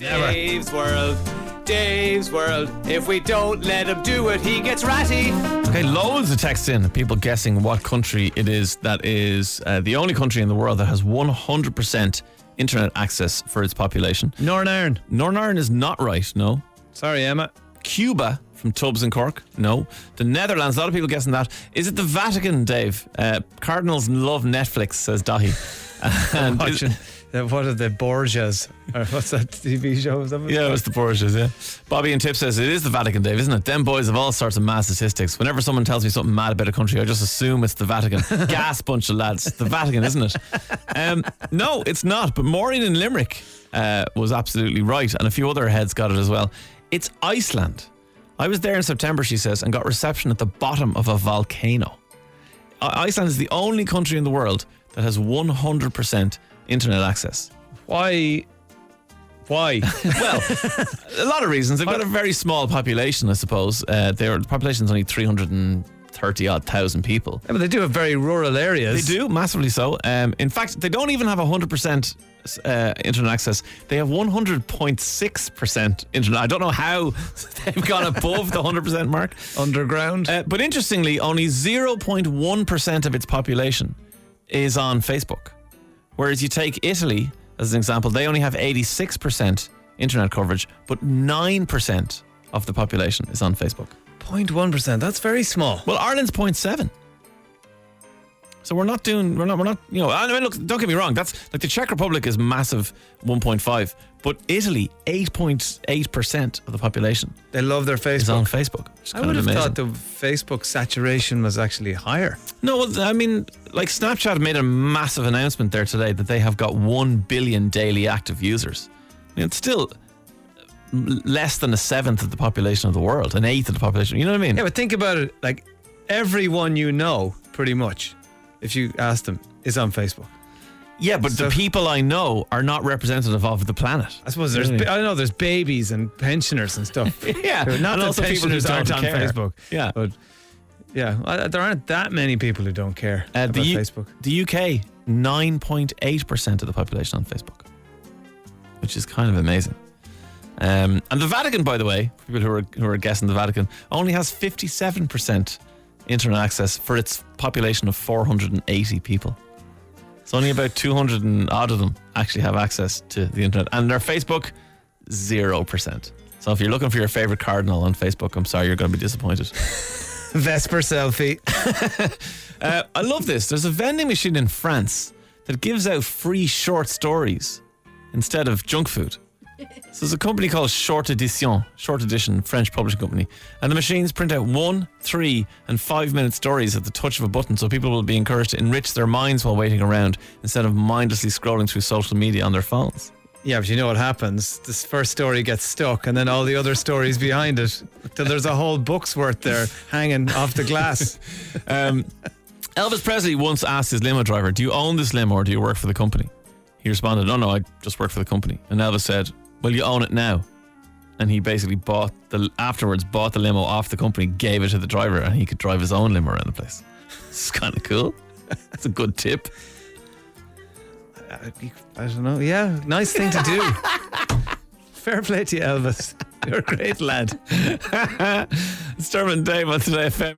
Dave's World. Dave's World. If we don't let him do it, he gets ratty. Okay, loads of texts in. People guessing what country it is that is the only country in the world that has 100% internet access for its population. Northern Ireland. Northern Ireland is not right, no. Sorry, Emma. Cuba from Tubbs in Cork, no. The Netherlands, a lot of people guessing that. Is it the Vatican, Dave? Cardinals love Netflix, says Dahi. And Watching, what are the Borgias? Or what's that TV show? Yeah, it was the Borgias, yeah. Bobby and Tip says it is the Vatican, Dave, isn't it? Them boys have all sorts of mad statistics. Whenever someone tells me something mad about a country, I just assume it's the Vatican. Gas bunch of lads. The Vatican, isn't it? No, it's not. But Maureen in Limerick was absolutely right, and a few other heads got it as well. It's Iceland. I was there in September, she says, and got reception at the bottom of a volcano. Iceland is the only country in the world that has 100% internet access. Why? Well, a lot of reasons. They've got a very small population, I suppose. The population is only 330,000 people. Yeah, but they do have very rural areas. They do, massively so. In fact, they don't even have 100% internet access. They have 100.6% internet. I don't know how they've gone above the 100% mark. Underground. But interestingly, only 0.1% of its population is on Facebook. Whereas you take Italy as an example, they only have 86% internet coverage, but 9% of the population is on Facebook. 0.1%, that's very small. Well, Ireland's 0.7. So we're not, you know, I mean, look, don't get me wrong, that's like the Czech Republic is massive, 1.5, but Italy, 8.8% of the population. They love their Facebook. Is on Facebook. I would have thought the Facebook saturation was actually higher. No, well, I mean, like Snapchat made a massive announcement there today that they have got 1 billion daily active users. I mean, it's still less than a seventh of the population of the world, an eighth of the population. You know what I mean? Yeah, but think about it. Like everyone you know, pretty much, if you ask them, is on Facebook. Yeah, but the people I know are not representative of the planet. I suppose I know there's babies and pensioners and stuff. Yeah, not and that also people who pensioners aren't don't on care. Facebook. Yeah, but yeah, there aren't that many people who don't care about Facebook. The UK, 9.8% of the population on Facebook, which is kind of amazing. And the Vatican, by the way, for people who are guessing, the Vatican only has 57% internet access for its population of 480 people. So only about 200 and odd of them actually have access to the internet. And their Facebook, 0%. So if you're looking for your favourite cardinal on Facebook, I'm sorry, you're going to be disappointed. Vesper selfie. I love this. There's a vending machine in France that gives out free short stories instead of junk food. So there's a company called Short Edition, French publishing company, and the machines print out 1, 3 and 5 minute stories at the touch of a button, so people will be encouraged to enrich their minds while waiting around instead of mindlessly scrolling through social media on their phones. Yeah, but you know what happens? This first story gets stuck and then all the other stories behind it, till there's a whole book's worth there hanging off the glass. Elvis Presley once asked his limo driver, "Do you own this limo or do you work for the company?" He responded, "No, I just work for the company." And Elvis said, "Well, you own it now." And he basically bought the limo off the company, gave it to the driver, and he could drive his own limo around the place. It's kind of cool. It's a good tip. I don't know. Yeah, nice thing to do. Fair play to you, Elvis. You're a great lad. It's Dermot and Dave on Today FM.